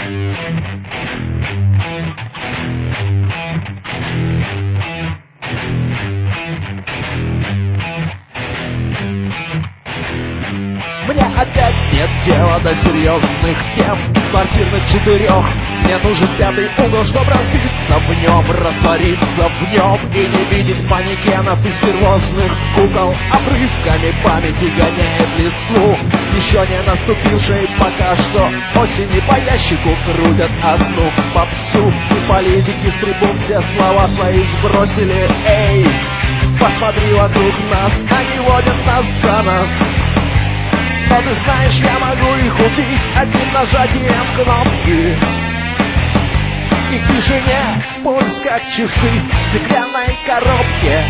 Мне опять нет дела до серьезных тем из квартирных 4. Мне нужен пятый угол, чтобы разбиться в нем, раствориться в нем и не видеть манекенов и стервозных кукол. Обрывками памяти гоняет листву, еще не наступившей пока что осени. По ящику крутят одну попсу, и политики с трибун все слова свои сбросили. Эй, посмотри вокруг нас, они водят нас за нос. Но ты знаешь, я могу их убить одним нажатием кнопки. И в тишине пульс, как часы в стеклянной коробке.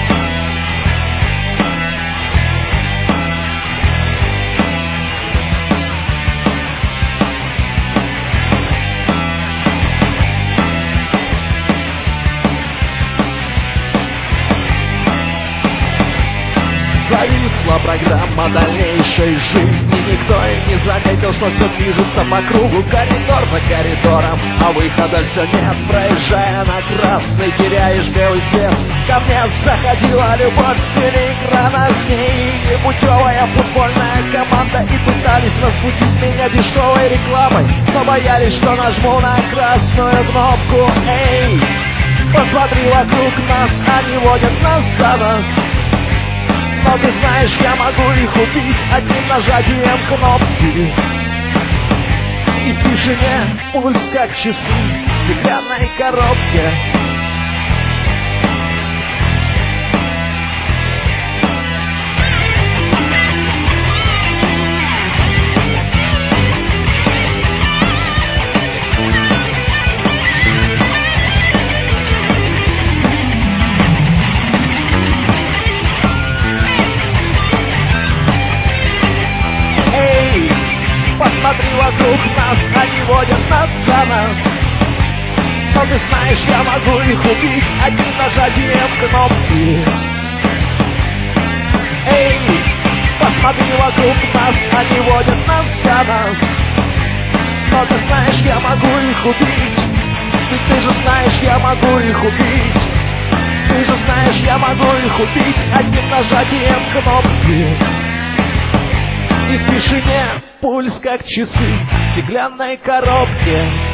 Зависла программа дальнейшей жизни. Никто и не заметил, что все движется по кругу, коридор за коридором, а выхода все нет. Проезжая на красный, теряешь белый свет. Ко мне заходила любовь с телеэкрана, с ней непутевая футбольная команда, и пытались разбудить меня дешевой рекламой, но боялись, что нажму на красную кнопку. Эй, посмотри вокруг нас, они водят нас за нос. Но ты знаешь, я могу их убить одним нажатием кнопки. И в тишине пульс, как часы в стеклянной коробке. Посмотри вокруг нас, они водят нас за нос. Но ты знаешь, я могу их убить одним нажатием кнопки. Эй, посмотри вокруг нас, они водят нас за нос. Но ты знаешь, я могу их убить. Ведь ты же знаешь, я могу их убить. Ты же знаешь, я могу их убить одним нажатием кнопки. И в тишине пульс, как часы в стеклянной коробке.